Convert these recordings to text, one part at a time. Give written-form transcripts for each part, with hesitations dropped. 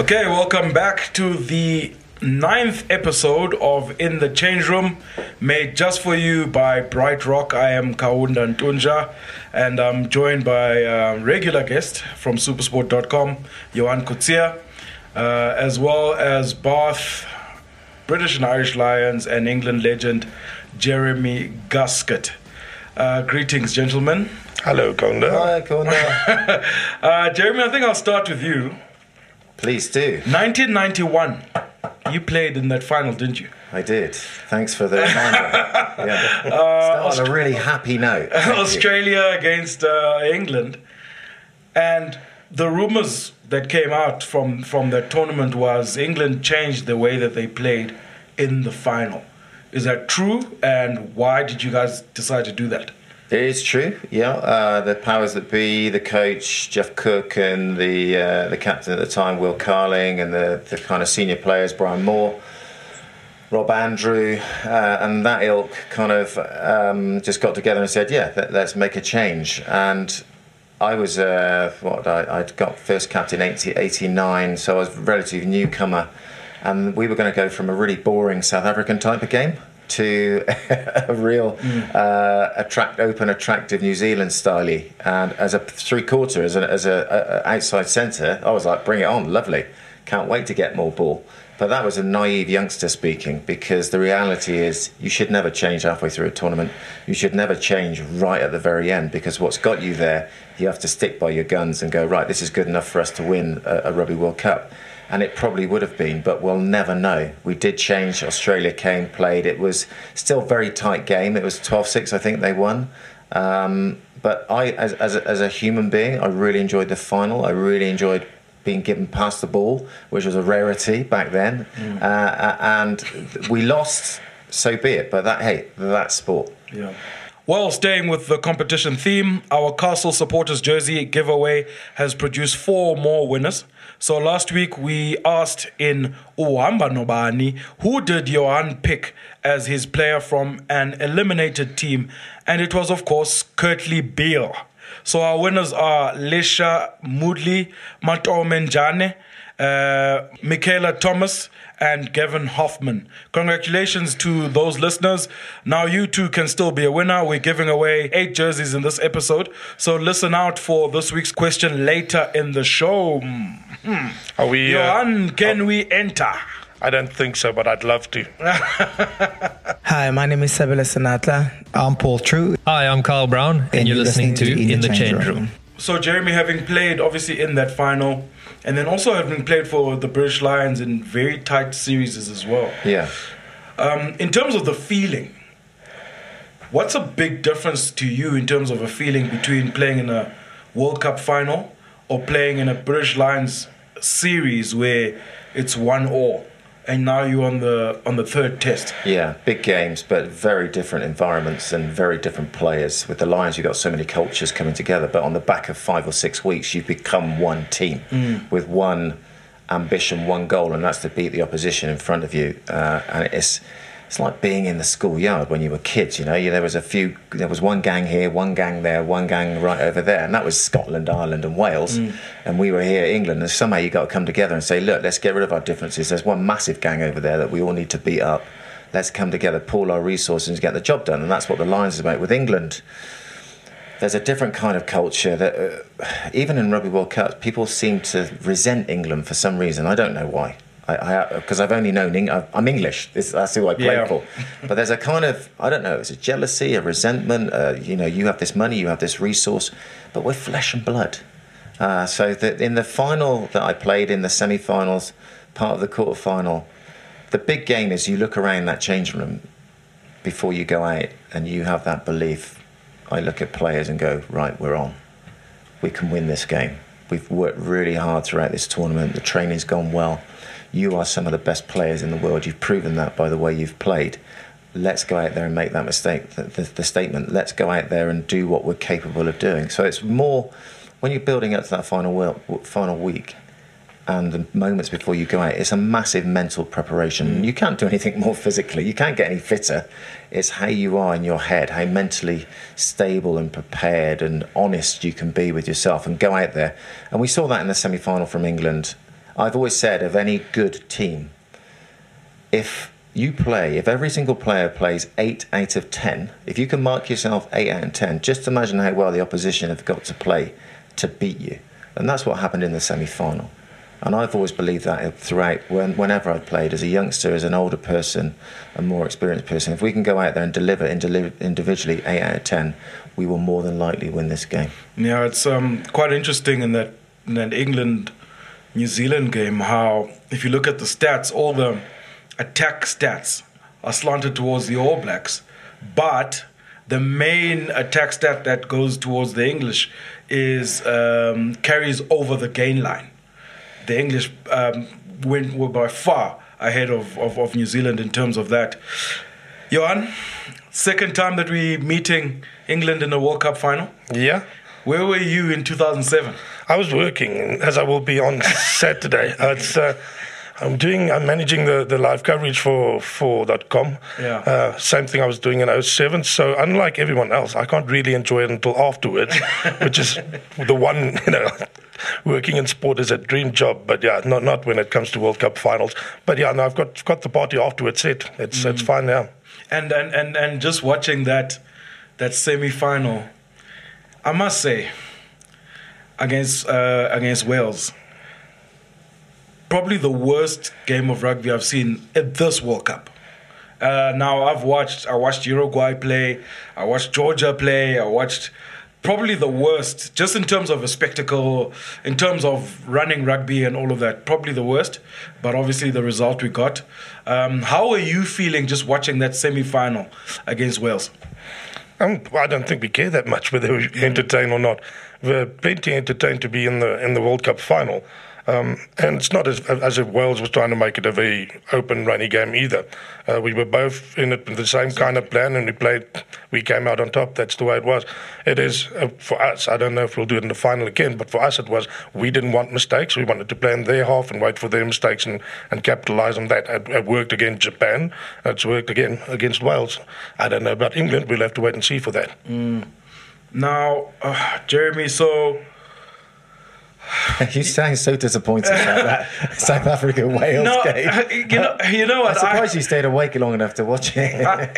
Okay, welcome back to the 9th episode of In the Change Room, made just for you by Bright Rock. I am Kaunda Ntunja, and I'm joined by a regular guest from Supersport.com, Johan Coetzee, as well as Bath, British and Irish Lions, and England legend Jeremy Gaskett. Greetings, gentlemen. Hello, Kaunda. Hi, Kaunda. Jeremy, I think I'll start with you. Please do. 1991. You played in that final, didn't you? I did. Thanks for the reminder. Start on a really happy note. Australia against England. And the rumours that came out from that tournament was England changed the way that they played in the final. Is that true? And why did you guys decide to do that? It is true, yeah. The powers that be, the coach, Jeff Cook, and the captain at the time, Will Carling, and the kind of senior players, Brian Moore, Rob Andrew, and that ilk kind of just got together and said, yeah, let's make a change. And I was, I'd got first captain 89, so I was a relative newcomer. And we were going to go from a really boring South African type of game to a real attractive New Zealand style. And as a three-quarter, as a outside centre, I was like, bring it on, lovely. Can't wait to get more ball. But that was a naive youngster speaking, because the reality is you should never change halfway through a tournament. You should never change right at the very end, because what's got you there, you have to stick by your guns and go, right, this is good enough for us to win a Rugby World Cup. And it probably would have been, but we'll never know. We did change. Australia came, played. It was still a very tight game. It was 12-6, I think they won. But I, as a human being, I really enjoyed the final. I really enjoyed being given past the ball, which was a rarity back then. And we lost, so be it. But that's sport. Yeah. Well, staying with the competition theme, our Castle Supporters Jersey giveaway has produced 4 more winners. So last week we asked in Uhamba Nobani, who did Johan pick as his player from an eliminated team? And it was, of course, Kurtley Beale. So our winners are Lesha Moodley, Mato Menjane, Michaela Thomas, and Gavin Hoffman. Congratulations to those listeners. Now you too can still be a winner. We're giving away 8 jerseys in this episode, so listen out for this week's question later in the show. Are we, Johan, can we enter? I don't think so, but I'd love to. Hi, my name is Sabila Sanatla. I'm Paul True. Hi, I'm Carl Brown, and you're listening to In the Change Room. So Jeremy, having played obviously in that final, and then also having played for the British Lions in very tight series as well. Yeah. In terms of the feeling, what's a big difference to you in terms of a feeling between playing in a World Cup final or playing in a British Lions series where it's 1-1? And now you're on the third test. Yeah, big games, but very different environments and very different players. With the Lions, you've got so many cultures coming together, but on the back of 5 or 6 weeks, you've become one team with one ambition, one goal, and that's to beat the opposition in front of you. And it's like being in the schoolyard when you were kids, you know. There was one gang here, one gang there, one gang right over there, and that was Scotland, Ireland and Wales. And we were here, England, and somehow you got to come together and say, look, let's get rid of our differences. There's one massive gang over there that we all need to beat up. Let's come together, pool our resources and get the job done. And that's what the Lions is about. With England, there's a different kind of culture that even in Rugby World Cup, people seem to resent England for some reason. I don't know why. Because I've only known I'm English. That's who I play for. But there's a kind of, I don't know, it's a jealousy, a resentment. You have this money, you have this resource, but we're flesh and blood. So that in the final that I played, in the semi-finals, part of the quarter-final, the big game is you look around that changing room before you go out and you have that belief. I look at players and go, right, we're on. We can win this game. We've worked really hard throughout this tournament. The training's gone well. You are some of the best players in the world. You've proven that by the way you've played. Let's go out there and make that mistake, the statement. Let's go out there and do what we're capable of doing. So it's more, when you're building up to that final week and the moments before you go out, it's a massive mental preparation. You can't do anything more physically. You can't get any fitter. It's how you are in your head, how mentally stable and prepared and honest you can be with yourself and go out there. And we saw that in the semi-final from England. I've always said of any good team, if every single player plays 8 out of 10, if you can mark yourself 8 out of 10, just imagine how well the opposition have got to play to beat you. And that's what happened in the semi-final. And I've always believed that throughout, whenever I've played, as a youngster, as an older person, a more experienced person, if we can go out there and deliver individually 8 out of 10, we will more than likely win this game. Yeah, it's quite interesting in that England-New Zealand game, how if you look at the stats, all the attack stats are slanted towards the All Blacks, but the main attack stat that goes towards the English is carries over the gain line. The English were by far ahead of New Zealand in terms of that. Johan, second time that we're meeting England in the World Cup final. Yeah. Where were you in 2007? I was working, as I will be on Saturday. I'm managing the live coverage for .com. Yeah. Same thing I was doing in 2007. So unlike everyone else, I can't really enjoy it until afterwards, which is the one, working in sport is a dream job. But yeah, not when it comes to World Cup finals. But yeah, no, I've got the party afterwards set. It's fine now. And just watching that semi-final, I must say, against Wales, probably the worst game of rugby I've seen at this World Cup. Now I watched Uruguay play, I watched Georgia play, I watched probably the worst, just in terms of a spectacle, in terms of running rugby and all of that, probably the worst, but obviously the result we got. How are you feeling just watching that semi-final against Wales? I don't think we care that much whether we entertain or not. We're plenty entertained to be in the World Cup final. And it's not as if Wales was trying to make it a very open, runny game either. We were both in it with the same kind of plan, and we came out on top. That's the way it was. It is, for us, I don't know if we'll do it in the final again, but for us it was, we didn't want mistakes. We wanted to play in their half and wait for their mistakes and capitalise on that. It worked against Japan. It's worked again against Wales. I don't know about England. We'll have to wait and see for that. Now, Jeremy, so... You sound so disappointed about that South Africa-Wales game. You know what? I'm surprised you stayed awake long enough to watch it.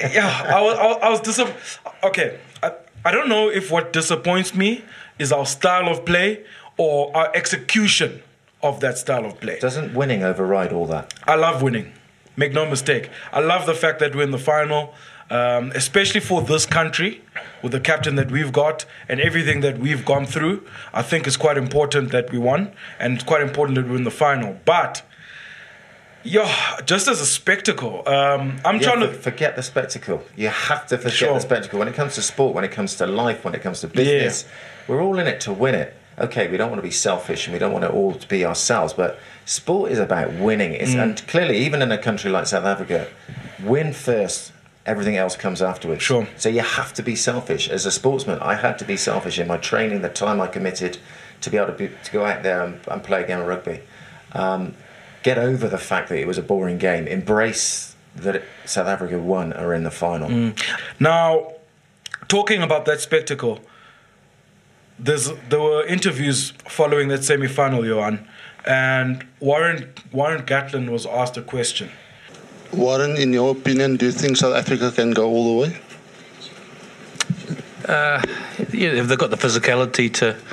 I was disappointed. Okay, I don't know if what disappoints me is our style of play or our execution of that style of play. Doesn't winning override all that? I love winning. Make no mistake. I love the fact that we're in the final, especially for this country, with the captain that we've got and everything that we've gone through. I think it's quite important that we won, and it's quite important that we're in the final. But, just as a spectacle, I'm trying to... Forget the spectacle. You have to forget the spectacle. When it comes to sport, when it comes to life, when it comes to business, we're all in it to win it. Okay, we don't want to be selfish and we don't want it all to be ourselves, but sport is about winning. And clearly, even in a country like South Africa, win first, everything else comes afterwards. Sure. So you have to be selfish. As a sportsman, I had to be selfish in my training, the time I committed to be able to go out there and play a game of rugby. Get over the fact that it was a boring game. Embrace that South Africa won or in the final. Now, talking about that spectacle, there were interviews following that semi-final, Johan, and Warren Gatland was asked a question. Warren, in your opinion, do you think South Africa can go all the way? If they've got the physicality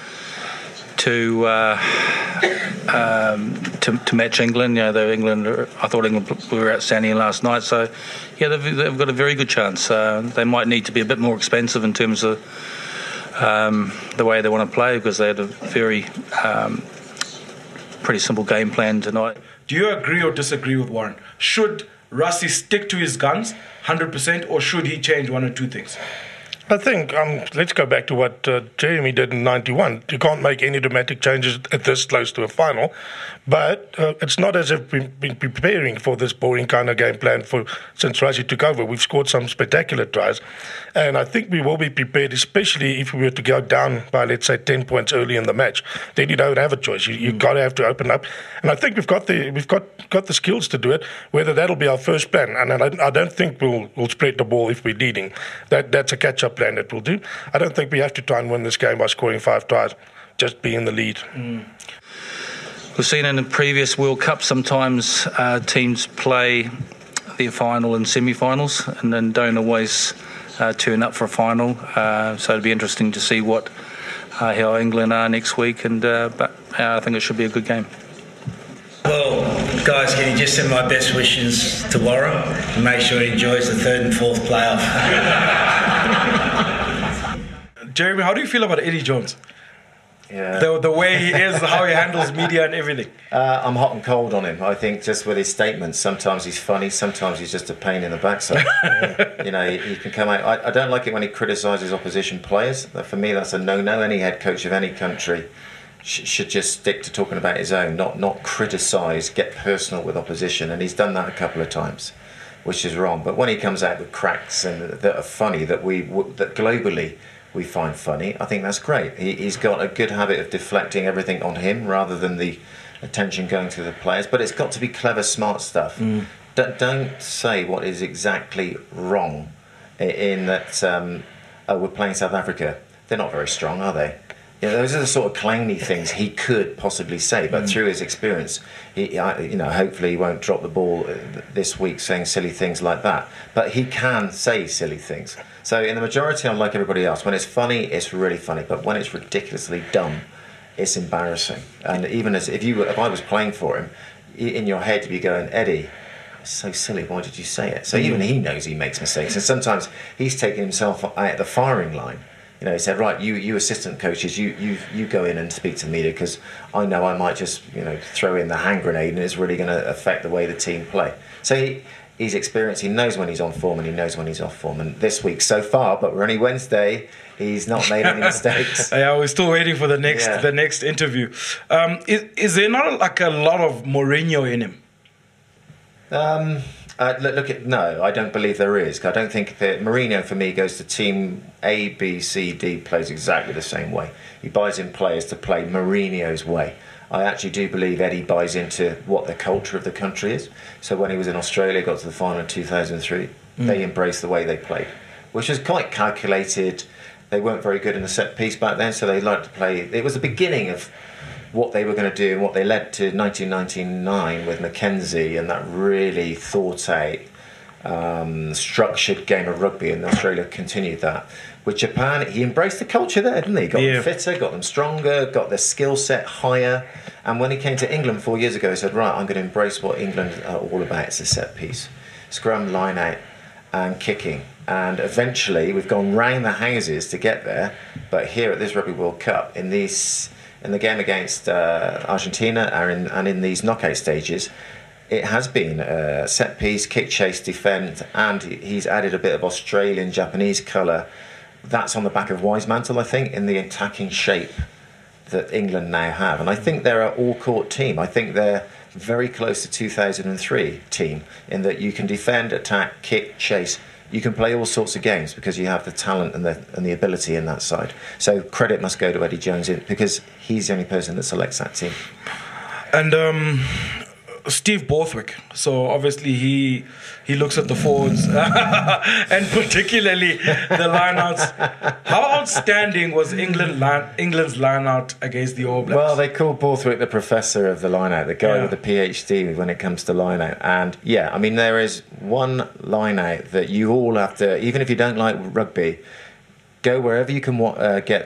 to match England, I thought England were outstanding last night. So, they've got a very good chance. They might need to be a bit more expensive in terms of the way they want to play, because they had a very pretty simple game plan tonight. Do you agree or disagree with Warren? Should Rassie stick to his guns 100%, or should he change one or two things? I think, let's go back to what Jeremy did in 91. You can't make any dramatic changes at this close to a final, but it's not as if we've been preparing for this boring kind of game plan since Rassie took over. We've scored some spectacular tries, and I think we will be prepared, especially if we were to go down by, let's say, 10 points early in the match. Then you don't have a choice. You've got to have to open up, and I think we've got the skills to do it. Whether that'll be our first plan, and I don't think we'll spread the ball if we're leading. That's a catch-up plan that we'll do. I don't think we have to try and win this game by scoring 5 tries. Just be in the lead. We've seen in the previous World Cup sometimes teams play the final and semi-finals and then don't always turn up for a final. So it'll be interesting to see how England are next week, but I think it should be a good game. Well, guys, can you just send my best wishes to Warren and make sure he enjoys the third and fourth playoff? Jeremy, how do you feel about Eddie Jones? Yeah. The way he is, how he handles media and everything. I'm hot and cold on him. I think just with his statements, sometimes he's funny, sometimes he's just a pain in the backside. He can come out. I don't like it when he criticises opposition players. For me, that's a no-no. Any head coach of any country should just stick to talking about his own, not criticise, get personal with opposition. And he's done that a couple of times, which is wrong. But when he comes out with cracks and that are funny, that globally we find funny, I think that's great. He's got a good habit of deflecting everything on him rather than the attention going to the players. But it's got to be clever, smart stuff. Don't say what is exactly wrong in that, we're playing South Africa. They're not very strong, are they? Those are the sort of clowny things he could possibly say, but through his experience, hopefully he won't drop the ball this week saying silly things like that. But he can say silly things. So in the majority, I'm like everybody else. When it's funny, it's really funny. But when it's ridiculously dumb, it's embarrassing. And even if I was playing for him, in your head you'd be going, Eddie, it's so silly. Why did you say it? So even he knows he makes mistakes, and sometimes he's taking himself out at the firing line. He said, right, you assistant coaches, you go in and speak to the media because I know I might just throw in the hand grenade and it's really going to affect the way the team play. So he's experienced. He knows when he's on form and he knows when he's off form. And this week so far, but we're only Wednesday, he's not made any mistakes. Yeah, we're still waiting for the next interview. Is there not like a lot of Mourinho in him? No, I don't believe there is. I don't think that Mourinho, for me, goes to team A, B, C, D, plays exactly the same way. He buys in players to play Mourinho's way. I actually do believe Eddie buys into what the culture of the country is. So when he was in Australia, got to the final in 2003, they embraced the way they played, which was quite calculated. They weren't very good in the set piece back then, so they liked to play. It was the beginning of what they were going to do and what they led to 1999 with Mackenzie and that really thought out, structured game of rugby, and Australia continued that. With Japan, he embraced the culture there, didn't he? Got them fitter, got them stronger, got their skill set higher. And when he came to England 4 years ago, he said, right, I'm going to embrace what England are all about. It's a set piece. Scrum, line out and kicking. And eventually, we've gone round the houses to get there. But here at this Rugby World Cup, in the game against Argentina and in these knockout stages, it has been a set piece, kick, chase, defend, and he's added a bit of Australian, Japanese colour. That's on the back of Wisemantel, I think, in the attacking shape that England now have. And I think they're an all-court team. I think they're very close to 2003 team in that you can defend, attack, kick, chase. You can play all sorts of games because you have the talent and the ability in that side. So credit must go to Eddie Jones because he's the only person that selects that team. And Steve Borthwick. So obviously he looks at the forwards and particularly the lineouts. How outstanding was England's lineout against the All Blacks? Well, they call Borthwick the professor of the lineout, the guy with the PhD when it comes to lineout. And yeah, I mean there is one lineout that you all have to, even if you don't like rugby, go wherever you can get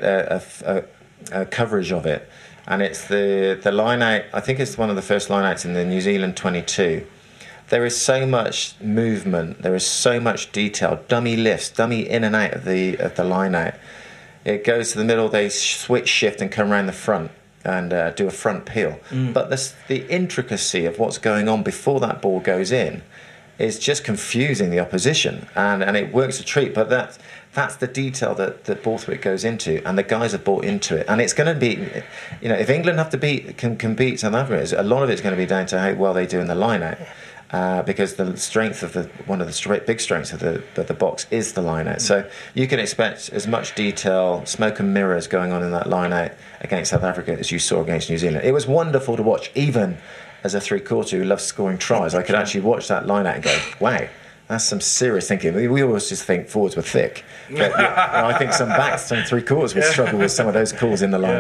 a coverage of it. And it's the line out. I think it's one of the first line outs in the New Zealand 22. There is so much movement. There is so much detail. Dummy lifts, dummy in and out of the line out. It goes to the middle. They switch shift and come around the front and do a front peel. But the intricacy of what's going on before that ball goes in is just confusing the opposition, and it works a treat. But that's the detail that Borthwick goes into, and the guys have bought into it. And it's going to be, if England have to can beat South Africa, a lot of it's going to be down to how well they do in the line-out, because the strength of one of the big strengths of the box is the line-out. So you can expect as much detail, smoke and mirrors going on in that line-out against South Africa as you saw against New Zealand. It was wonderful to watch, even as a three-quarter who loves scoring tries. I could actually watch that line-out and go, wow, that's some serious thinking. We always just think forwards were thick. But I think some backs, some three-quarters would struggle with some of those calls in the line-out.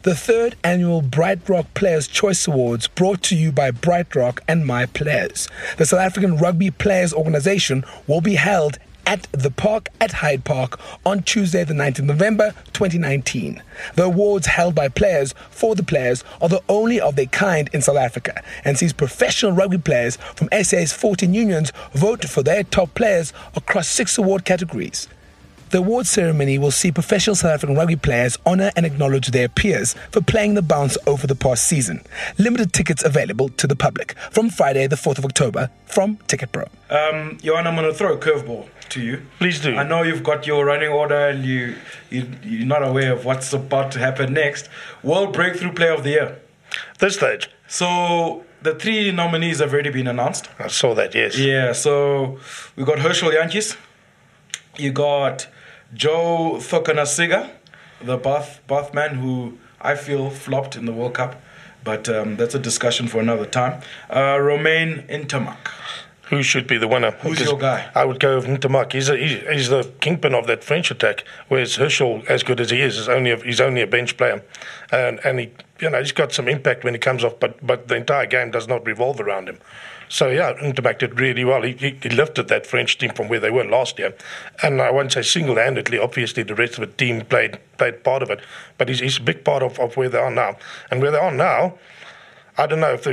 the third annual Bright Rock Players' Choice Awards, brought to you by Bright Rock and My Players. The South African Rugby Players Organisation will be held at the park at Hyde Park on Tuesday the 9th of November 2019. The awards held by players for the players are the only of their kind in South Africa and sees professional rugby players from SA's 14 unions vote for their top players across 6 award categories. The awards ceremony will see professional South African rugby players honour and acknowledge their peers for playing the bounce over the past season. Limited tickets available to the public from Friday the 4th of October from Ticket Pro. Johan, I'm going to throw a curveball to you. Please do. I know you've got your running order and you're not aware of what's about to happen next. World Breakthrough Player of the Year. This stage. So the 3 nominees have already been announced. I saw that, yes. Yeah, so we got Herschel Jantjies. You got Joe Thokanasiga, the Bath man who I feel flopped in the World Cup, but that's a discussion for another time. Romain Ntamack. Who should be the winner? Who's your guy? I would go with Ntamack. He's the kingpin of that French attack, whereas Herschel, as good as he is he's only a bench player, and he, he's got some impact when he comes off, but the entire game does not revolve around him. So yeah, Ntamack did really well. He lifted that French team from where they were last year, and I won't say single-handedly. Obviously, the rest of the team played part of it, but he's a big part of where they are now. And where they are now, I don't know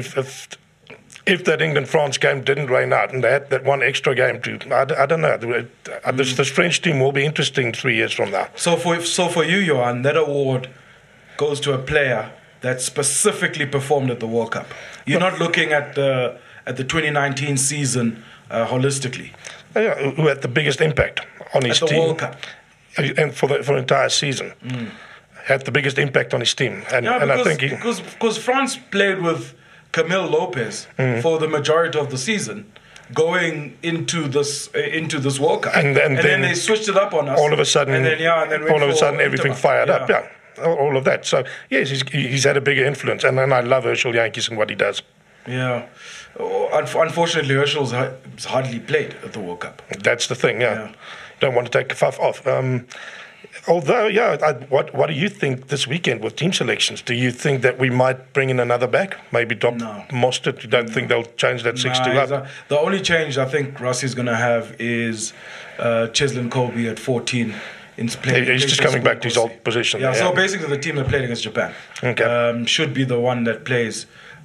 if that England-France game didn't rain out and they had that one extra game too. I don't know. This French team will be interesting 3 years from now. So for you, Johan, that award goes to a player that specifically performed at the World Cup. You're not looking at the 2019 season holistically. Yeah, who had the biggest impact on his team? At the World Cup. And for the entire season. Had the biggest impact on his team. And I think because France played with Camille Lopez for the majority of the season, going into this World Cup, and then they switched it up on us. All of a sudden, everything fired up. Yeah, all of that. So yes, he's had a bigger influence, and I love Herschel Jantjies and what he does. Yeah, unfortunately, Herschel's hardly played at the World Cup. That's the thing. Yeah. Don't want to take a fuff off. Although, what do you think this weekend with team selections? Do you think that we might bring in another back? Maybe drop Mostert? You don't think they'll change that 6-2 up? The only change I think Rossi's going to have is Cheslin Colby at 14. He's just coming back to his old position. Yeah, so basically the team that played against Japan should be the one that plays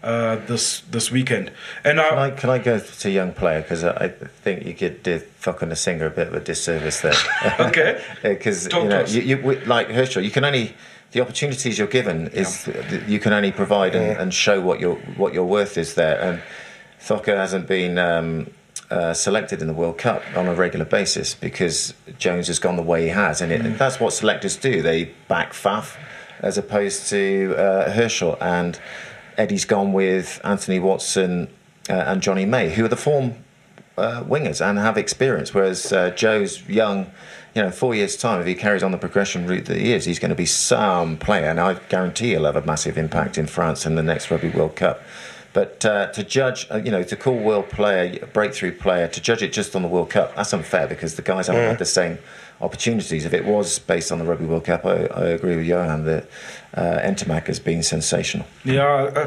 this weekend. And can I go to young player, because I think you could do Thokanasiga a bit of a disservice there. Okay. Because like Herschel, you can only, the opportunities you're given is you can only provide and show what your worth is there. And Thoka hasn't been selected in the World Cup on a regular basis because Jones has gone the way he has, and that's what selectors do. They back Faf as opposed to Herschel, and Eddie's gone with Anthony Watson and Johnny May, who are the form wingers and have experience, whereas Joe's young. 4 years' time, if he carries on the progression route that he is, he's going to be some player, and I guarantee he'll have a massive impact in France in the next Rugby World Cup. But to judge, to call world player, breakthrough player, to judge it just on the World Cup, that's unfair because the guys haven't had the same opportunities. If it was based on the Rugby World Cup, I agree with Johan that Ntamack has been sensational. Yeah,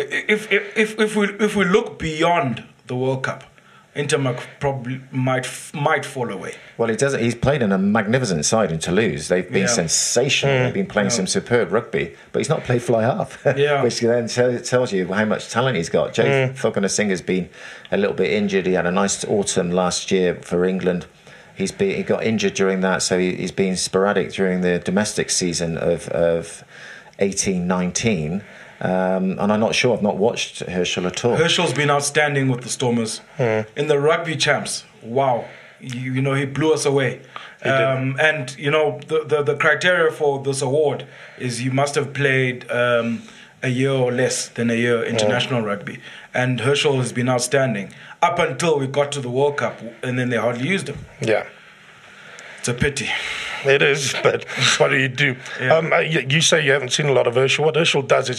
if we look beyond the World Cup, Ntamack probably might fall away. Well, he doesn't. He's played in a magnificent side in Toulouse. They've been sensational. They've been playing some superb rugby, but he's not played fly half, which then tells you how much talent he's got. Joe Thokanasiga's been a little bit injured. He had a nice autumn last year for England. He got injured during that, so he's been sporadic during the domestic season of 18-19. And I'm not sure. I've not watched Herschel at all. Herschel's been outstanding with the Stormers in the rugby champs. Wow, he blew us away. And the criteria for this award is you must have played a year or less than a year international rugby. And Herschel has been outstanding up until we got to the World Cup, and then they hardly used him. Yeah, it's a pity. It is, but what do you do? You say you haven't seen a lot of Herschel. What Herschel does is he's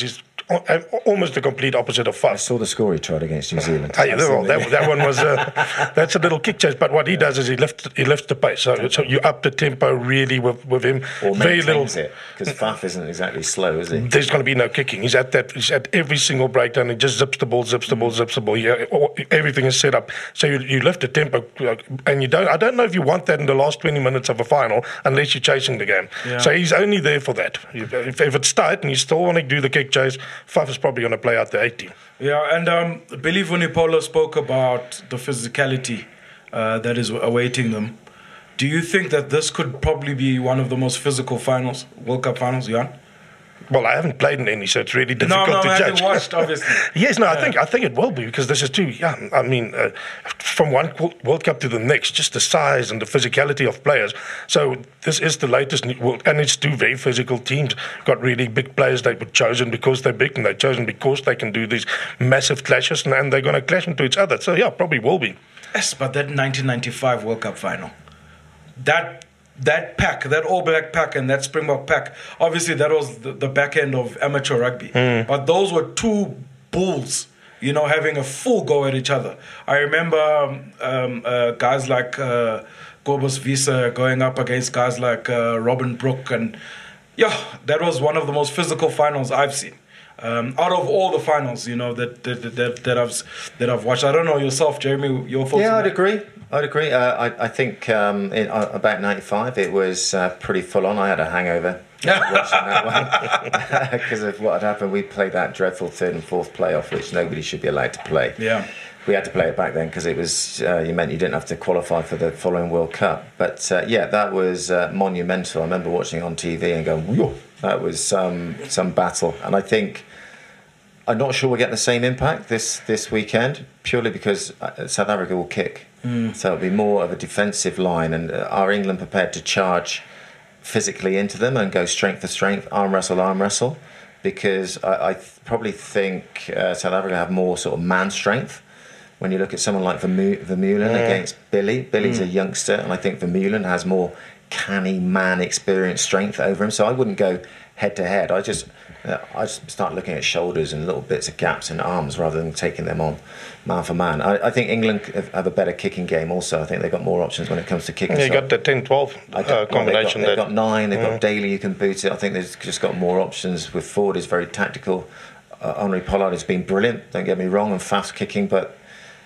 almost the complete opposite of I fast. saw the score he tried against New Zealand. That one was that's a little kick chase. But what he does is he lifts the pace. So you up the tempo really with him. Or Very little. maintains it, because Faf isn't exactly slow, is he? There's going to be no kicking. He's at every single breakdown. He just zips the ball. Yeah, everything is set up. So you lift the tempo, and you don't. I don't know if you want that in the last 20 minutes of a final, unless you're chasing the game. Yeah. So he's only there for that. If it's tight and you still want to do the kick chase, Faf is probably going to play out the 80. Yeah, and Billy Vunipola spoke about the physicality that is awaiting them. Do you think that this could probably be one of the most physical finals, World Cup finals, Jan? Well, I haven't played in any, so it's really difficult to I judge. haven't watched, obviously. Yes, no, I think it will be, because this is too young. I mean, from one World Cup to the next, just the size and the physicality of players. So this is the latest, and it's two very physical teams. Got really big players. They were chosen because they're big, and they're chosen because they can do these massive clashes, and they're going to clash into each other. So yeah, probably will be. Yes, but that 1995 World Cup final, that pack, that All Black pack and that Springbok pack, obviously that was the back end of amateur rugby. But those were two bulls, having a full go at each other. I remember guys like Kobus Wiese going up against guys like Robin Brook, and that was one of the most physical finals I've seen. Out of all the finals, that I've watched. I don't know yourself, Jeremy, your thoughts? Yeah, I'd agree. I think in about 95 it was pretty full on. I had a hangover watching that one because of what had happened. We played that dreadful third and fourth playoff, which nobody should be allowed to play. Yeah. We had to play it back then because it was you meant you didn't have to qualify for the following World Cup. But that was monumental. I remember watching it on TV and going, whoa, that was some battle. And I think I'm not sure we'll get the same impact this weekend, purely because South Africa will kick. So it'll be more of a defensive line. And are England prepared to charge physically into them and go strength for strength, arm wrestle? Because I probably think South Africa have more sort of man strength. When you look at someone like Vermeulen against Billy, Billy's a youngster, and I think Vermeulen has more canny man experience strength over him. So I wouldn't go head to head. I just start looking at shoulders and little bits of gaps in arms rather than taking them on man for man. I think England have a better kicking game also. I think they've got more options when it comes to kicking. Yeah, you got the 10-12 combination. They've got 9, they've got Daly you can boot it. I think they've just got more options. With Ford is very tactical. Henri Pollard has been brilliant, don't get me wrong, and fast kicking, but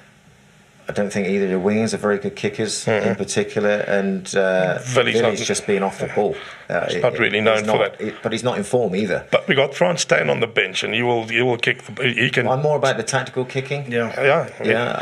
I don't think either of the wingers are very good kickers in particular, and Billy's just been off the ball. He's not really known for that. But he's not in form either. But we got Frans Steyn on the bench, and he will kick. He can. I'm more about the tactical kicking. Yeah.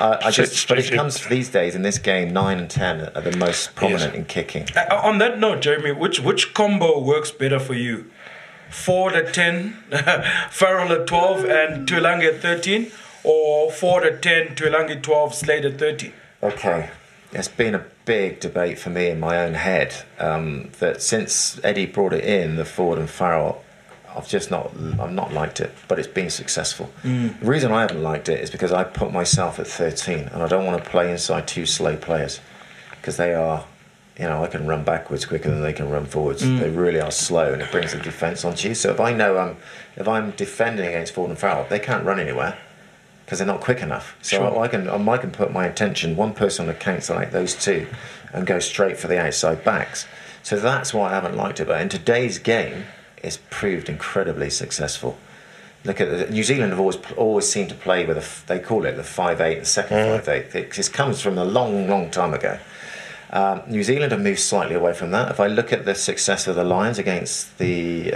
But it comes these days in this game. 9 and 10 are the most prominent in kicking. On that note, Jeremy, which combo works better for you? Ford at 10, Farrell at 12, and Tuilagi at 13? Or Ford at 10, Tuilagi 12, Slade at 13? Okay. It's been a big debate for me in my own head that since Eddie brought it in, the Ford and Farrell, I've not liked it, but it's been successful. The reason I haven't liked it is because I put myself at 13 and I don't want to play inside two slow players because they are, I can run backwards quicker than they can run forwards. They really are slow, and it brings the defence onto you. So if I know if I'm defending against Ford and Farrell, they can't run anywhere because they're not quick enough. So I can put my attention, one person on the counter like those two, and go straight for the outside backs. So that's why I haven't liked it. But in today's game, it's proved incredibly successful. Look at New Zealand have always seemed to play with they call it the 5-8, the second 5-8. It comes from a long time ago. New Zealand have moved slightly away from that. If I look at the success of the Lions against the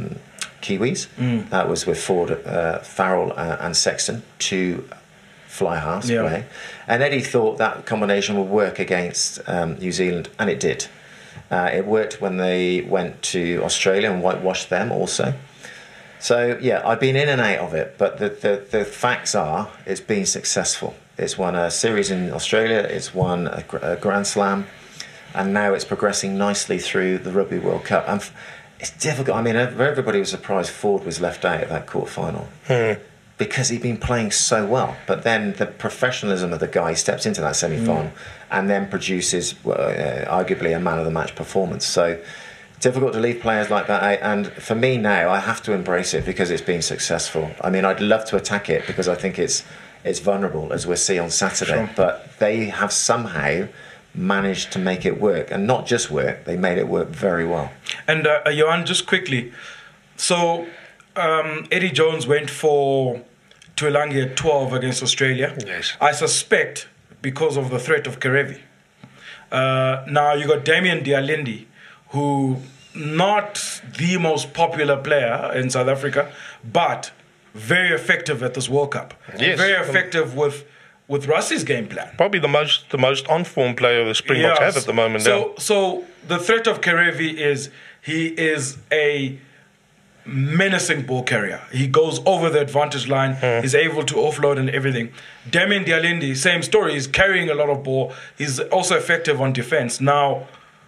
Kiwis, that was with Ford, Farrell and Sexton, two fly halves play. And Eddie thought that combination would work against New Zealand, and it did. It worked when they went to Australia and whitewashed them also. So, I've been in and out of it, but the facts are it's been successful. It's won a series in Australia, it's won a Grand Slam, and now it's progressing nicely through the Rugby World Cup. And it's difficult. I mean, everybody was surprised Ford was left out of that quarter-final because he'd been playing so well. But then the professionalism of the guy steps into that semi-final and then produces arguably a man-of-the-match performance. So difficult to leave players like that out. And for me now, I have to embrace it because it's been successful. I mean, I'd love to attack it because I think it's vulnerable, as we'll see on Saturday. Sure. But they have somehow managed to make it work, and not just work, they made it work very well. And Johan, just quickly, so Eddie Jones went for Tuilagi at 12 against Australia. Yes. I suspect because of the threat of Kerevi. Now you got Damian Dialindi, who not the most popular player in South Africa, but very effective at this World Cup. Yes. Very effective with Russ's game plan. Probably the most on-form player the Springboks have at the moment now. So the threat of Kerevi is he is a menacing ball carrier. He goes over the advantage line. He's able to offload and everything. Damian Dialindi, same story. He's carrying a lot of ball. He's also effective on defense. Now,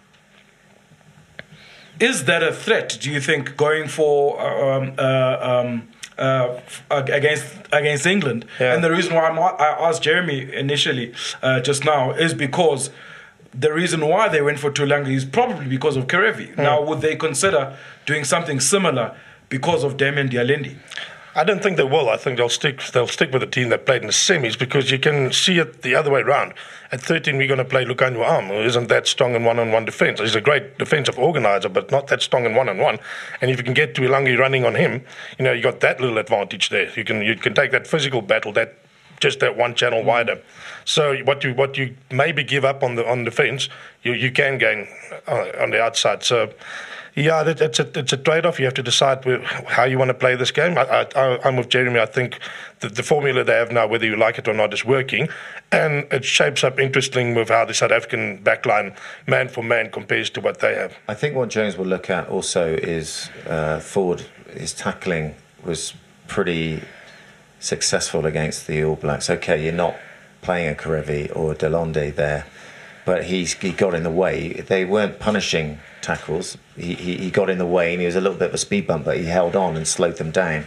is that a threat, do you think, going for against England? Yeah. And the reason why I asked Jeremy initially just now is because the reason why they went for Tuilagi is probably because of Kerevi. Now, would they consider doing something similar because of Damian Dialindi? I don't think they will. I think they'll stick with the team that played in the semis, because you can see it the other way around. At 13, we're going to play Lukhanyo Am, who isn't that strong in one-on-one defence. He's a great defensive organiser, but not that strong in one-on-one. And if you can get Tuilagi running on him, you got that little advantage there. You can take that physical battle that one channel wider. So what you maybe give up on defence, you can gain on the outside. So. Yeah, it's a trade-off. You have to decide how you want to play this game. I'm with Jeremy. I think the formula they have now, whether you like it or not, is working. And it shapes up interesting with how the South African backline, man for man, compares to what they have. I think what Jones will look at also is Ford. His tackling was pretty successful against the All Blacks. Okay, you're not playing a Kerevi or a Delonde there, but he got in the way. They weren't punishing tackles. He got in the way, and he was a little bit of a speed bump, but he held on and slowed them down.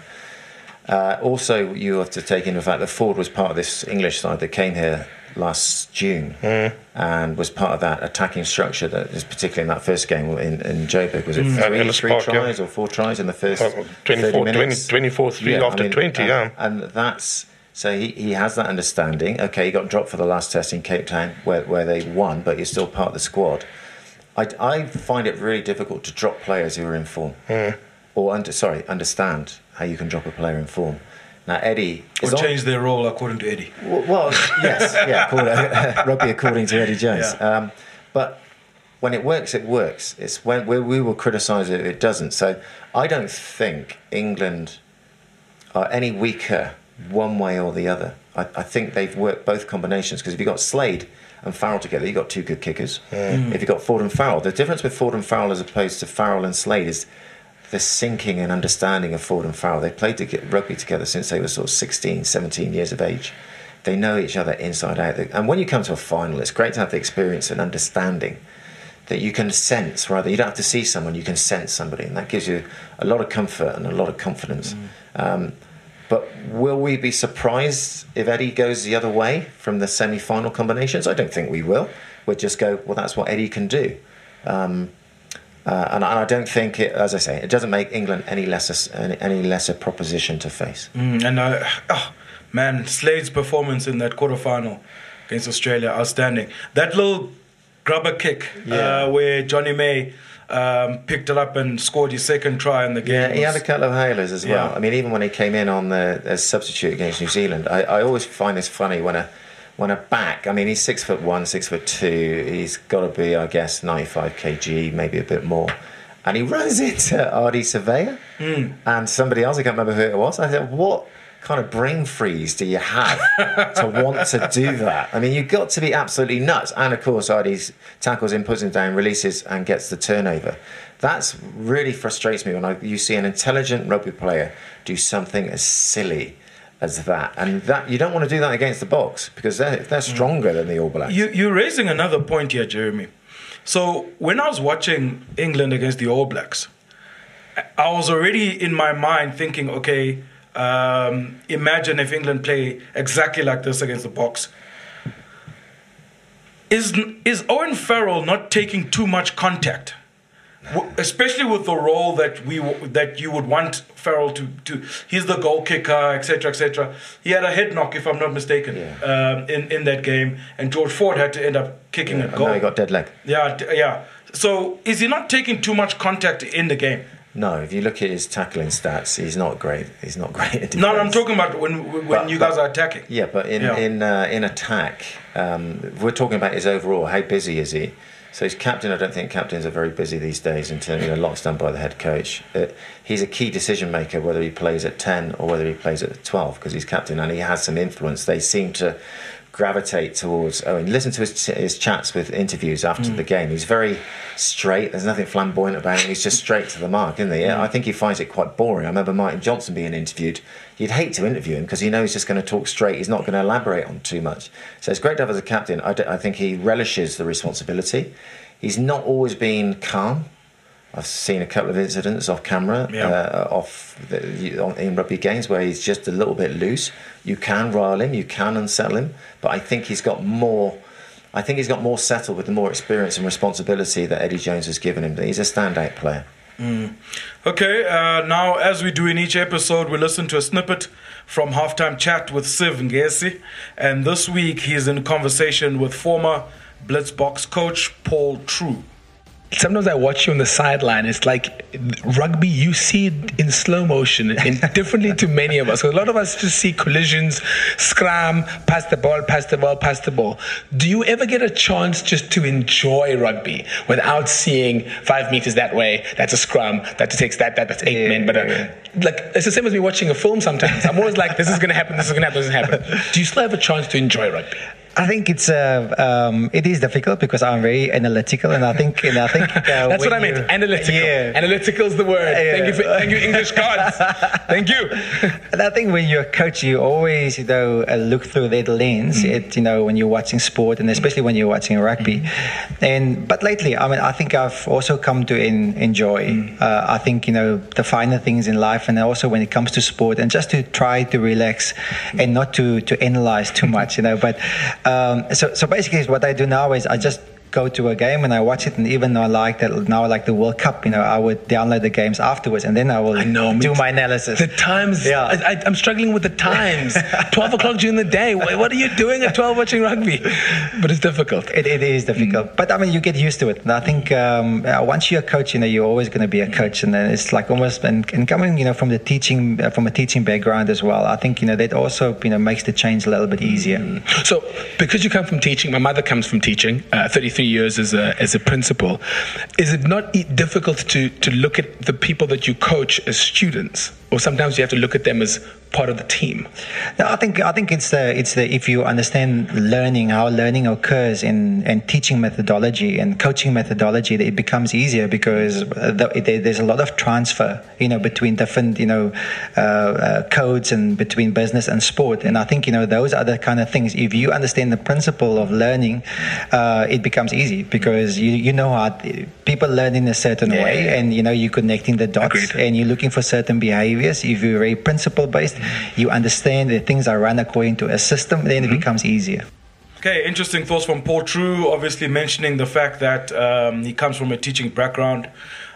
Also, you have to take into the fact that Ford was part of this English side that came here last June and was part of that attacking structure that is particularly in that first game in Joburg. Was it three tries or 4 tries in the first 30 minutes? 24-3 after 20, And that's... So he has that understanding. Okay, he got dropped for the last test in Cape Town where they won, but you're still part of the squad. I find it really difficult to drop players who are in form. Or, understand how you can drop a player in form. Now, Eddie... Or change their role according to Eddie. Well, yes, yeah, rugby according to Eddie Jones. Yeah. But when it works, it works. It's when we will criticise it if it doesn't. So I don't think England are any weaker one way or the other. I think they've worked both combinations, because if you've got Slade and Farrell together, you've got 2 good kickers. If you've got Ford and Farrell, the difference with Ford and Farrell as opposed to Farrell and Slade is the sinking and understanding of Ford and Farrell. They played rugby together since they were sort of 16, 17 years of age. They know each other inside out. And when you come to a final, it's great to have the experience and understanding that you can sense, rather. You don't have to see someone, you can sense somebody. And that gives you a lot of comfort and a lot of confidence. But will we be surprised if Eddie goes the other way from the semi-final combinations? I don't think we will. We'll just go, well, that's what Eddie can do. And I don't think, as I say, it doesn't make England any lesser proposition to face. Slade's performance in that quarterfinal against Australia, outstanding. That little grubber kick where Johnny May picked it up and scored his second try in the game. Yeah, he had a couple of hailers as well. I mean, even when he came in on as substitute against New Zealand, I always find this funny when a back, I mean, he's 6'1", 6'2", he's got to be, I guess, 95 kg, maybe a bit more. And he runs into Ardie Savea and somebody else, I can't remember who it was. I said, what kind of brain freeze do you have to want to do that? I mean, you've got to be absolutely nuts. And of course, Ardie tackles him, puts him down, releases and gets the turnover. That's really frustrates me when you see an intelligent rugby player do something as silly as that. And that you don't want to do that against the Boks, because they're stronger than the All Blacks. You're raising another point here, Jeremy. So when I was watching England against the All Blacks, I was already in my mind thinking, okay, imagine if England play exactly like this against the Boks. Is Owen Farrell not taking too much contact? especially with the role that you would want Farrell to. He's the goal kicker, etc., etc. He had a head knock, if I'm not mistaken, in that game, and George Ford had to end up kicking a goal. No, he got dead leg. Yeah. So is he not taking too much contact in the game? No, if you look at his tackling stats, he's not great. He's not great at defense. No, I'm talking about when you guys are attacking. Yeah, but in attack, we're talking about his overall. How busy is he? So he's captain. I don't think captains are very busy these days. In terms, a lot's done by the head coach. He's a key decision maker, whether he plays at 10 or whether he plays at 12, because he's captain and he has some influence. They seem to gravitate towards Owen. Listen to his chats with interviews after the game. He's very straight. There's nothing flamboyant about him. He's just straight to the mark, isn't he? I think he finds it quite boring. I remember Martin Johnson being interviewed. You'd hate to interview him because he knows he's just going to talk straight. He's not going to elaborate on too much. So it's great to have as a captain. I think he relishes the responsibility. He's not always been calm. I've seen a couple of incidents off camera, in rugby games where he's just a little bit loose. You can rile him, you can unsettle him, but I think he's got more. I think he's got more settled with the more experience and responsibility that Eddie Jones has given him. He's a standout player. Okay, now as we do in each episode, we listen to a snippet from Halftime Chat with Siv Ngesi, and this week he's in conversation with former Blitzboks coach Paul True. Sometimes I watch you on the sideline. It's like rugby, you see it in slow motion, and differently to many of us. So a lot of us just see collisions, scrum, pass the ball. Do you ever get a chance just to enjoy rugby without seeing 5 meters that way, that's a scrum, that takes that's 8 men? But like it's the same as me watching a film sometimes. I'm always like, this is going to happen. Do you still have a chance to enjoy rugby? I think it is difficult because I'm very analytical, and I think that's what I meant. Analytical. Yeah. Analytical is the word. Yeah. Thank you, English gods. Thank you. And I think when you're a coach, you always look through that lens. When you're watching sport, and especially when you're watching rugby. But lately, I think I've also come to enjoy. I think the finer things in life, and also when it comes to sport, and just to try to relax and not to analyze too much. But so basically what I do now is I just go to a game and I watch it, and even though I like the World Cup, I would download the games afterwards, and then I will do my analysis. The times, I'm struggling with the times. 12 o'clock during the day. What are you doing at 12 watching rugby? But it's difficult. It is difficult, but you get used to it. And I think once you're a coach, you're always going to be a coach, and then it's like almost and coming from a teaching background as well. I think that also makes the change a little bit easier. So because you come from teaching, my mother comes from teaching. 33 years as a principal, is it not difficult to look at the people that you coach as students, or sometimes you have to look at them as part of the team? No, I think it's the if you understand how learning occurs in teaching methodology and coaching methodology, that it becomes easier because there's a lot of transfer between different codes and between business and sport, and I think those are the kind of things. If you understand the principle of learning, it becomes easy because you know how people learn in a certain way, and you're connecting the dots. Agreed. And you're looking for certain behaviors. If you're very principle based, you understand that things are run according to a system, then it becomes easier. Okay, interesting thoughts from Paul True, obviously mentioning the fact that he comes from a teaching background.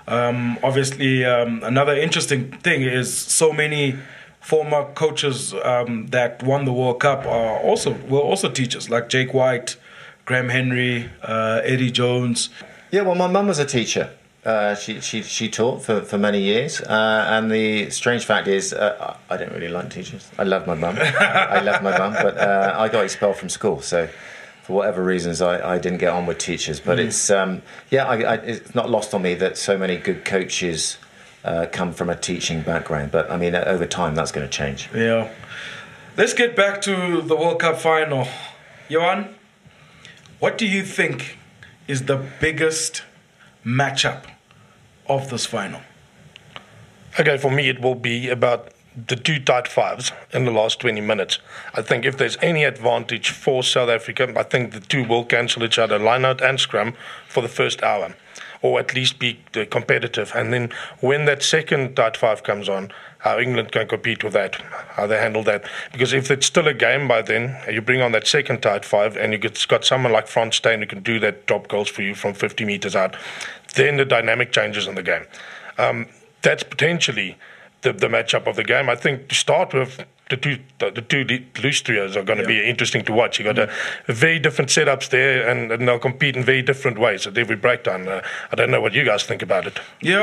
Another interesting thing is so many former coaches that won the World Cup were also teachers, like Jake White, Graham Henry, Eddie Jones. Yeah, well, my mum was a teacher. She taught for many years, and the strange fact is I don't really like teachers. I love my mum. But I got expelled from school, so for whatever reasons I didn't get on with teachers. But it's it's not lost on me that so many good coaches come from a teaching background. But I mean, over time that's going to change. Yeah. Let's get back to the World Cup final. Johan, what do you think is the biggest matchup of this final? Okay, for me it will be about the two tight fives in the last 20 minutes. I think if there's any advantage for South Africa, I think the two will cancel each other, line out and scrum, for the first hour, or at least be competitive. And then when that second tight five comes on, how England can compete with that, how they handle that. Because if it's still a game by then, you bring on that second tight five and you've got someone like Frans Steyn who can do that drop goals for you from 50 metres out, then the dynamic changes in the game. That's potentially the matchup of the game. I think to start with, the two loose trios are going to be interesting to watch. You've got a very different setups there, and they'll compete in very different ways at every breakdown. I don't know what you guys think about it.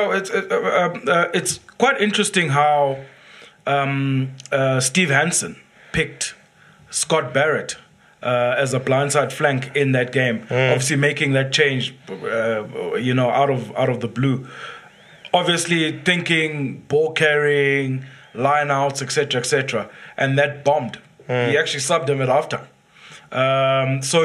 It's quite interesting how Steve Hansen picked Scott Barrett as a blindside flank in that game. Obviously making that change, out of the blue. Obviously thinking ball carrying, line outs, etc., and that bombed. He actually subbed him at halftime. So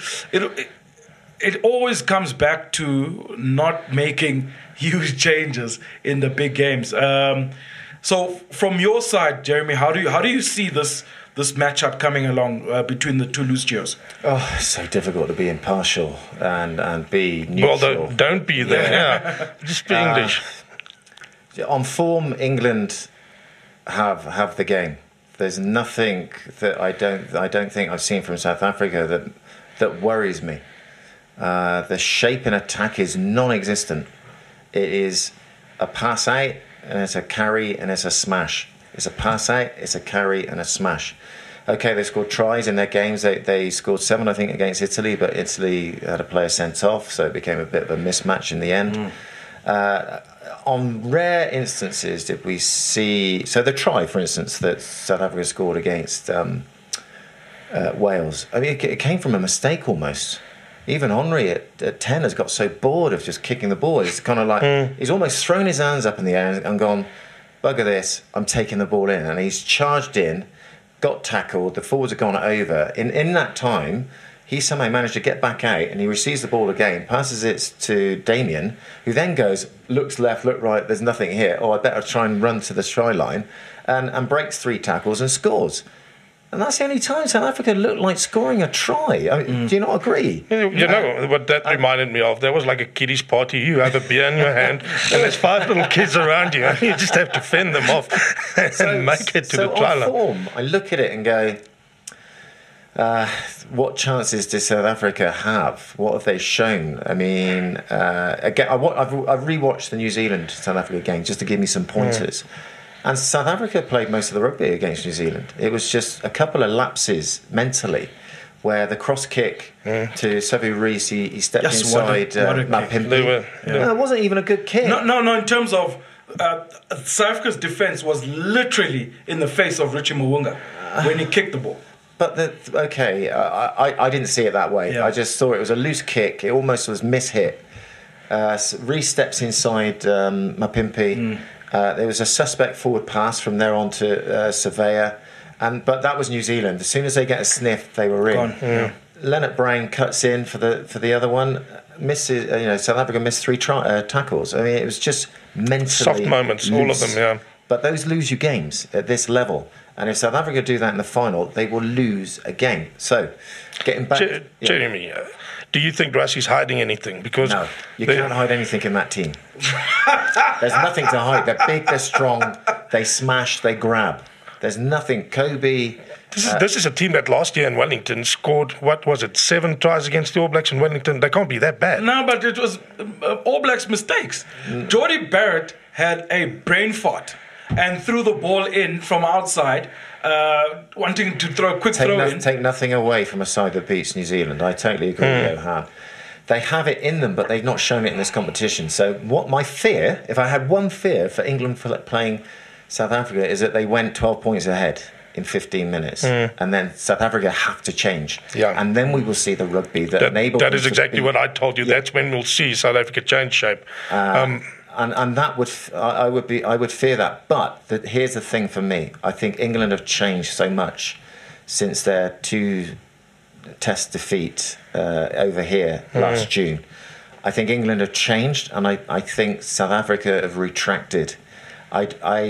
it always comes back to not making huge changes in the big games. So from your side, Jeremy, how do you see this matchup coming along between the two loose trios? Oh, it's so difficult to be impartial and be neutral. Well, don't be there. Yeah. Just be English. On form, England have the game. There's nothing that I don't think I've seen from South Africa that worries me. The shape in attack is non-existent. It is a pass out and it's a carry and it's a smash. It's a pass out, it's a carry and a smash. Okay, they scored tries in their games. They scored 7, I think, against Italy, but Italy had a player sent off, so it became a bit of a mismatch in the end. On rare instances did we see... So the try, for instance, that South Africa scored against Wales, I mean, it came from a mistake almost. Even Henry at 10 has got so bored of just kicking the ball. It's kind of like he's almost thrown his hands up in the air and gone, bugger this, I'm taking the ball in. And he's charged in, got tackled, the forwards have gone over. In that time, he somehow managed to get back out and he receives the ball again, passes it to Damien, who then goes, looks left, look right, there's nothing here. Oh, I better try and run to the try line, and breaks 3 tackles and scores. And that's the only time South Africa looked like scoring a try. I mean, do you not agree? You know what that reminded me of? There was like a kiddies party. You have a beer in your hand, and there's 5 little kids around you, and you just have to fend them off and make it to the try line. So on form, I look at it and go, what chances does South Africa have? What have they shown? I mean, again, I've rewatched the New Zealand-South Africa game just to give me some pointers. And South Africa played most of the rugby against New Zealand. It was just a couple of lapses mentally, where the cross kick to Sevu Reece, he stepped inside Mapimpi. No, it wasn't even a good kick. No. In terms of South Africa's defence was literally in the face of Richie Muwunga when he kicked the ball. But I didn't see it that way. Yeah. I just thought it was a loose kick. It almost was mishit. Reece steps inside Mapimpi. There was a suspect forward pass from there on to Surveyor, but that was New Zealand. As soon as they get a sniff, they were in. Leonard Brown cuts in for the other one. Misses. South Africa missed 3 tackles. I mean, it was just mentally soft moments, loose. All of them. Yeah. But those lose you games at this level. And if South Africa do that in the final, they will lose a game. So, getting back... Jeremy, do you think Rassie's hiding anything? Because no, you can't hide anything in that team. There's nothing to hide. They're big, they're strong, they smash, they grab. There's nothing. Kobe... This is a team that last year in Wellington scored, 7 tries against the All Blacks in Wellington. They can't be that bad. No, but it was All Blacks' mistakes. Jordie Barrett had a brain fart and threw the ball in from outside, wanting to throw a quick throw in. Take nothing away from a side that beats New Zealand. I totally agree with Johan. They have it in them, but they've not shown it in this competition. So what my fear, if I had one fear for England for playing South Africa, is that they went 12 points ahead in 15 minutes. And then South Africa have to change. Yeah. And then we will see the rugby that enables them. That is exactly what I told you. Yeah. That's when we'll see South Africa change shape. And that I would fear that. But here's the thing for me. I think England have changed so much since their 2 test defeat over here last June. I think England have changed, and I think South Africa have retracted.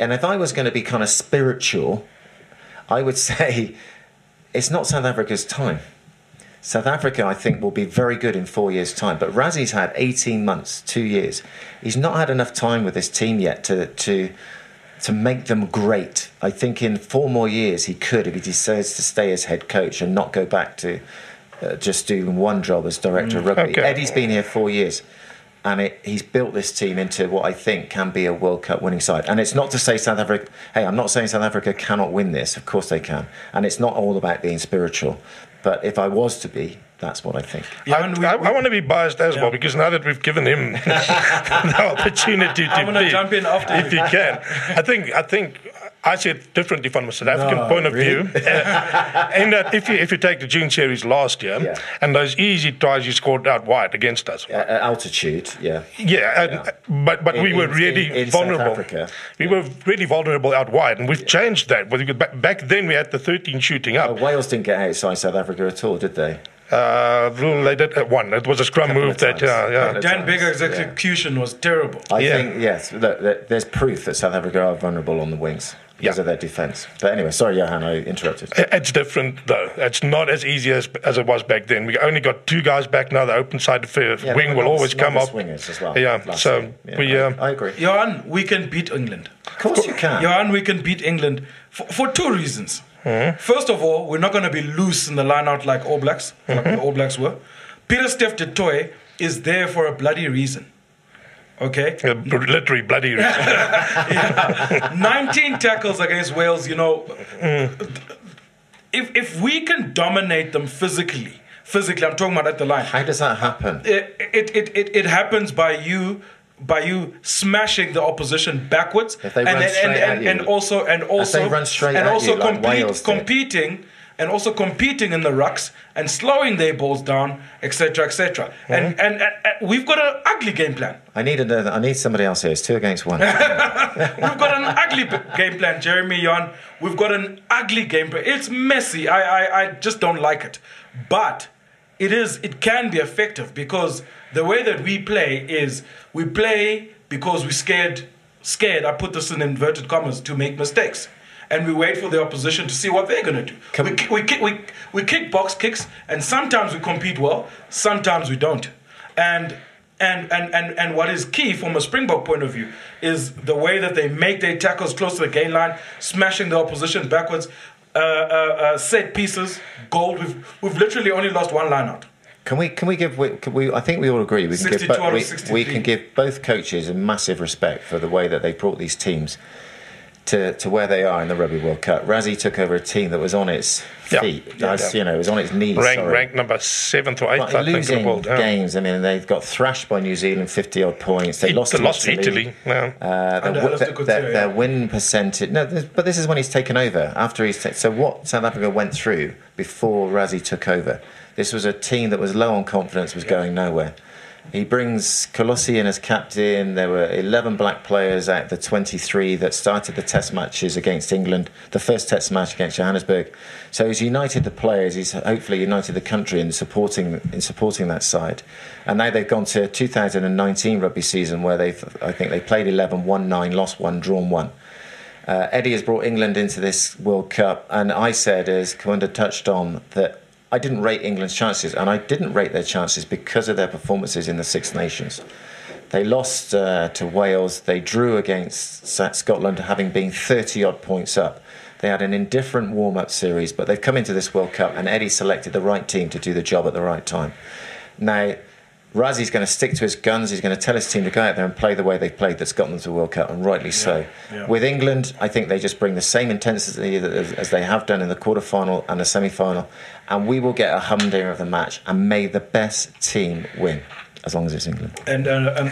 And if I was going to be kind of spiritual, I would say it's not South Africa's time. South Africa, I think, will be very good in 4 years' time. But Razzie's had 18 months, 2 years. He's not had enough time with this team yet to make them great. I think in 4 more years he could, if he decides to stay as head coach and not go back to just doing one job as director of rugby. Okay. Eddie's been here 4 years. And he's built this team into what I think can be a World Cup winning side. And it's not to say South Africa... Hey, I'm not saying South Africa cannot win this. Of course they can. And it's not all about being spiritual. But if I was to be, that's what I think. Yeah, I want to be biased as well, because now that we've given him the opportunity to I'm going to jump in after if you. he can. I think I see it differently from a South African point of view. In that if you take the June series last year, and those easy tries you scored out wide against us. Altitude, yeah. But we were really vulnerable. We were really vulnerable out wide, and we've changed that. Back then we had the 13 shooting up. Wales didn't get outside South Africa at all, did they? They did one. It was a scrum move that, Dan Biggar's execution was terrible. I think, yes, look, there's proof that South Africa are vulnerable on the wings because of their defence. But anyway, sorry, Johan, I interrupted. It's different, though. It's not as easy as it was back then. We only got 2 guys back now. The open side wing will always come up. Wingers as well. I agree. Johan, we can beat England. Of course you can. Johan, we can beat England for 2 reasons. First of all, we're not going to be loose in the line-out like All Blacks, like the All Blacks were. Pieter-Steph du Toit is there for a bloody reason. Okay? Literally bloody reason. 19 tackles against Wales, If we can dominate them physically, I'm talking about at the line. How does that happen? It happens by you smashing the opposition backwards, if they run straight at you, and also competing in the rucks and slowing their balls down, etc., etc. And we've got an ugly game plan. I need somebody else here. It's 2 against 1. We've got an ugly game plan, Jeremy Jan. We've got an ugly game plan. It's messy. I just don't like it, but it can be effective because the way that we play is we play because we're scared, I put this in inverted commas, to make mistakes. And we wait for the opposition to see what they're going to do. We kick box kicks, and sometimes we compete well, sometimes we don't. And what is key from a Springbok point of view is the way that they make their tackles close to the gain line, smashing the opposition backwards, set pieces, gold. We've literally only lost 1 line out. Can we give? I think we all agree we can give both coaches a massive respect for the way that they brought these teams to where they are in the Rugby World Cup. Razzie took over a team that was on its feet. It was on its knees. Ranked number 7th or 8th, I think. Losing games. I mean, they got thrashed by New Zealand 50 odd points. They lost to Italy. Their win percentage. No, but this is when he's taken over. So what South Africa went through before Razzie took over. This was a team that was low on confidence, was going nowhere. He brings Kolossi in as captain. There were 11 black players out of the 23 that started the test matches against England, the first test match against Johannesburg. So he's united the players. He's hopefully united the country in supporting that side. And now they've gone to 2019 rugby season where I think they played 11, won 9, lost 1, drawn 1. Eddie has brought England into this World Cup, and I said, as Kawunda touched on, that I didn't rate England's chances, and I didn't rate their chances because of their performances in the Six Nations. They lost to Wales. They drew against Scotland, having been 30-odd points up. They had an indifferent warm-up series, but they've come into this World Cup, and Eddie selected the right team to do the job at the right time. Now, Razzie's going to stick to his guns. He's going to tell his team to go out there and play the way they've played that's got them to the World Cup, and rightly so. Yeah. With England, I think they just bring the same intensity as they have done in the quarter-final and the semi-final, and we will get a humdinger of the match, and may the best team win, as long as it's England. And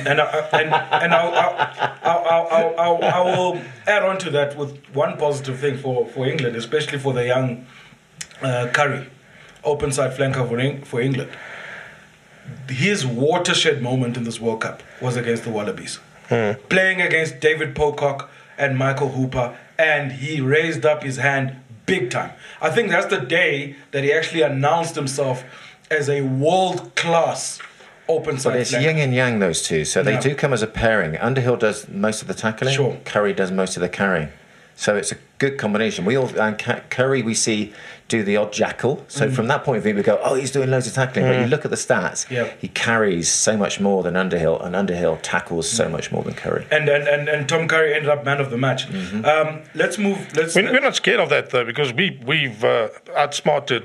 I will add on to that with one positive thing for England, especially for the young Curry, open side flanker for England. His watershed moment in this World Cup was against the Wallabies. Playing against David Pocock and Michael Hooper, and he raised up his hand big time. I think that's the day that he actually announced himself as a world-class open side. But it's flank. yin and yang, those two. So they Yeah. do come as a pairing. Underhill does most of the tackling. Sure. Curry does most of the carrying. So it's a good combination. We all and Curry we see do the odd jackal. So from that point of view, we go, oh, he's doing loads of tackling. But you look at the stats, he carries so much more than Underhill, and Underhill tackles so much more than Curry. And Tom Curry ended up man of the match. Let's move. We're not scared of that though, because we've outsmarted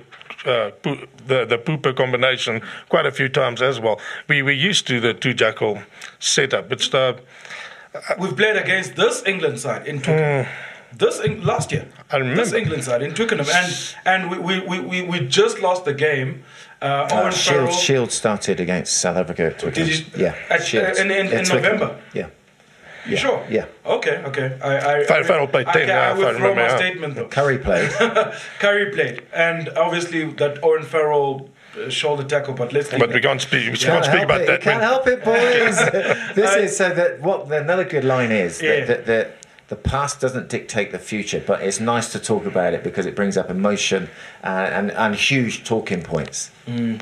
the Pooper combination quite a few times as well. We're used to the two jackal setup. It's we've played against this England side in Twickenham. Last year. I remember. This England side in Twickenham, and we just lost the game. Owen Farrell. Shields started against South Africa at Twickenham. Did you? Yeah. Shields. In Twickenham. November. Yeah. You sure? Yeah. Okay. Farrell played 10. I if I withdraw remember. my Yeah. statement though. Curry played. Curry played, and obviously that Owen Farrell shoulder tackle. But let's. But we can't speak. We can't speak about that. Can't help it, boys. This is so that what another good line is that the past doesn't dictate the future, but it's nice to talk about it because it brings up emotion and huge talking points. And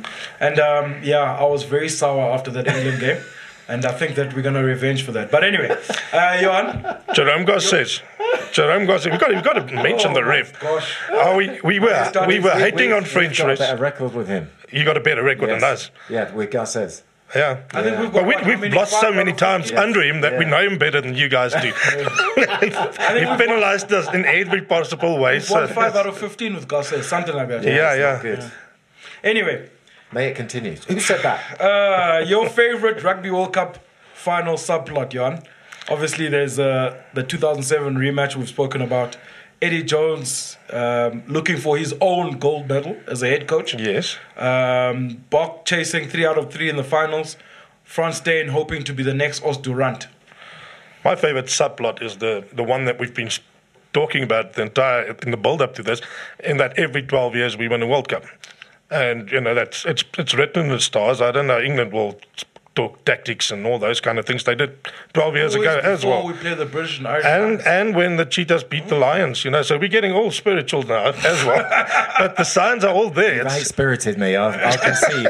I was very sour after that England game, and I think that we're gonna revenge for that. But anyway, Johan. Jerome Goss says. We've got to mention the ref. Gosh. We were hating on French We've got a refs. better record with him. You got a better record than us. Yeah, with Garces. Yeah. I think we've got we've lost so many times under him that we know him better than you guys do. He penalised us in every possible way. We've won 5 out of 15 with Garces, something like that. Yeah. Good. Anyway, May it continue. Who said that? your favorite Rugby World Cup final subplot, Johan. Obviously, there's the 2007 rematch we've spoken about. Eddie Jones looking for his own gold medal as a head coach. Yes. Bok chasing 3 out of 3 in the finals. Frans Steyn hoping to be the next Os Durant. My favourite subplot is the one that we've been talking about in the build-up to this, in that every 12 years we win a World Cup. And, it's written in the stars. I don't know, England will talk tactics and all those kind of things they did 12 years ago as well. Before we play the British and Irish. And when the Cheetahs beat the Lions, so we're getting all spiritual now as well. But the signs are all there. You've hate-spirited me, I'll concede.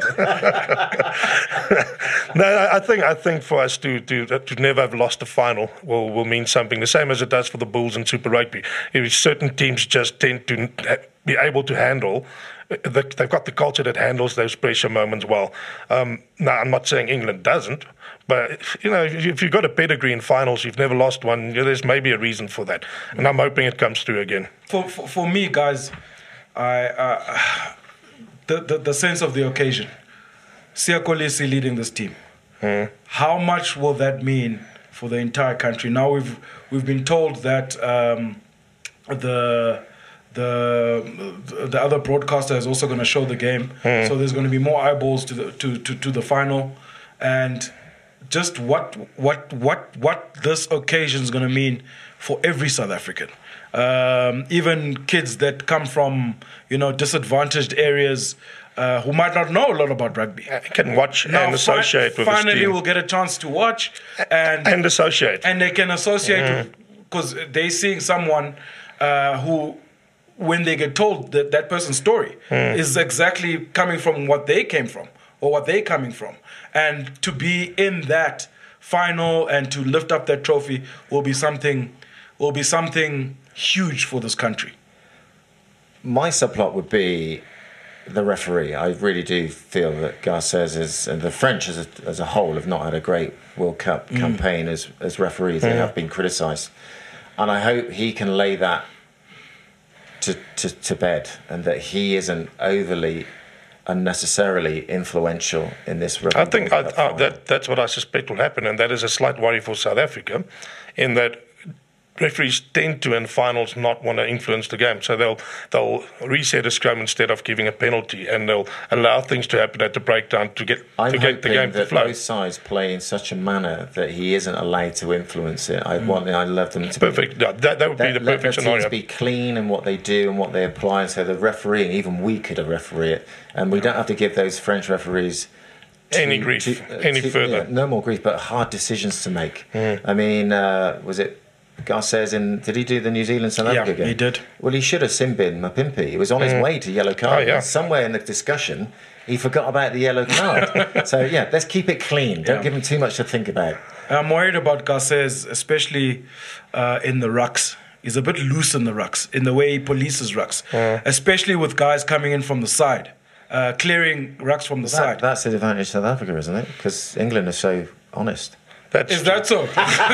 No, I think for us to never have lost a final will mean something, the same as it does for the Bulls in Super Rugby. Certain teams just tend to be able to handle. They've got the culture that handles those pressure moments well. Now, I'm not saying England doesn't, but if you've got a pedigree in finals, you've never lost one, there's maybe a reason for that. And I'm hoping it comes through again. For me, guys, the sense of the occasion. Siya Kolisi leading this team. How much will that mean for the entire country? Now we've been told that the other broadcaster is also going to show the game, so there's going to be more eyeballs to the final, and just what this occasion is going to mean for every South African, even kids that come from disadvantaged areas. Who might not know a lot about rugby can watch and associate with finally this team. will get a chance to watch and associate, and they can associate because they're seeing someone who, when they get told that person's story is exactly coming from what they came from or what they're coming from, and to be in that final and to lift up that trophy will be something huge for this country. My subplot would be the referee. I really do feel that Garces and the French as a whole have not had a great World Cup campaign as referees. They have been criticised, and I hope he can lay that to bed, and that he isn't overly unnecessarily influential in this rugby. I think that's what I suspect will happen, and that is a slight worry for South Africa, in that referees tend to in finals not want to influence the game, so they'll reset a scrum instead of giving a penalty, and they'll allow things to happen at the breakdown to get the game to flow. Both sides play in such a manner that he isn't allowed to influence it. I'd love them to perfect. That would be the perfect scenario. Let the teams be clean in what they do and what they apply, so the referee, even we could referee it, and we don't have to give those French referees any grief, any further. No more grief, but hard decisions to make. I mean, was it Garces did he do the New Zealand South Africa game? He did. Well, he should have sin bin Mapimpi. He was on his way to yellow card. Oh, yeah. Somewhere in the discussion, He forgot about the yellow card. So, yeah, let's keep it clean. Don't give him too much to think about. I'm worried about Garces, especially in the rucks. He's a bit loose in the rucks, in the way he polices rucks, especially with guys coming in from the side, clearing rucks from the side. That's the advantage of South Africa, isn't it? Because England is so honest. Is that so?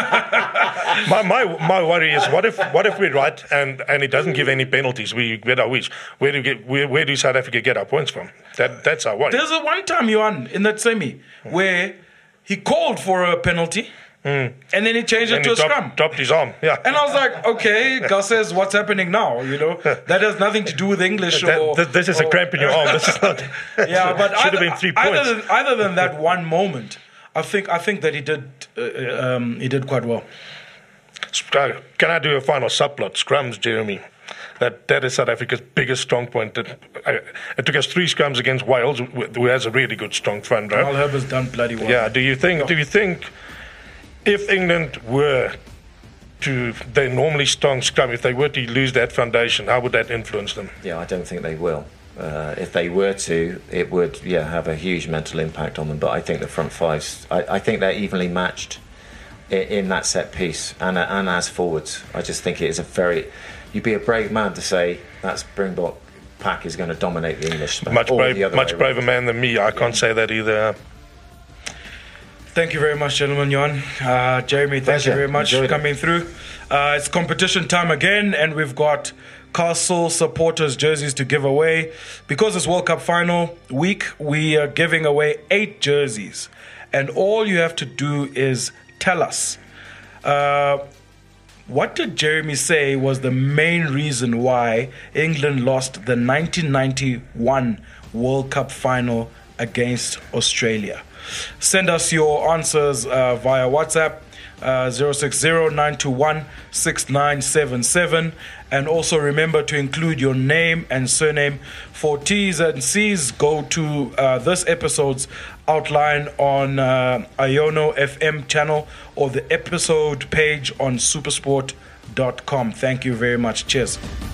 my worry is what if we're right and it doesn't give any penalties? We get our wish. Where do South Africa get our points from? That's our worry. There's a one time, Johan, in that semi where he called for a penalty. And then he changed it to a scrum. Dropped his arm, yeah. And I was like, okay, Gus says, what's happening now? You know, that has nothing to do with English. This is a cramp in your arm. This is not. Yeah, but should have been 3 points. Other than that one moment, I think that he did quite well. Can I do a final subplot? Scrums, Jeremy. That is South Africa's biggest strong point. It took us 3 scrums against Wales, who has a really good strong front row. Al Herbert's done bloody well. Yeah. Do you think if England were to their normally strong scrum, if they were to lose that foundation, how would that influence them? Yeah, I don't think they will. If they were to, it would have a huge mental impact on them. But I think the front fives, I think they're evenly matched in that set piece and as forwards. I just think it is you'd be a brave man to say that Springbok pack is going to dominate the English. Much braver man than me. I can't say that either. Thank you very much, gentlemen. Johan, Jeremy, thank you very much for coming through. It's competition time again, and we've got Castle supporters jerseys to give away. Because it's World Cup final week, we are giving away 8 jerseys, and all you have to do is tell us what did Jeremy say was the main reason why England lost the 1991 World Cup final against Australia. Send us your answers via WhatsApp 060-921-6977, and also remember to include your name and surname. For T's and C's, go to this episode's outline on Iono FM channel or the episode page on supersport.com. Thank you very much. Cheers.